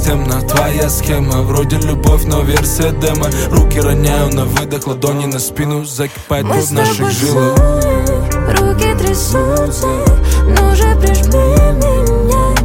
системно. Твоя схема, вроде любовь, но версия демо. Руки роняю на выдох, ладони на спину. Закипает кровь в наших жилах. Руки трясутся, ну же прижми меня.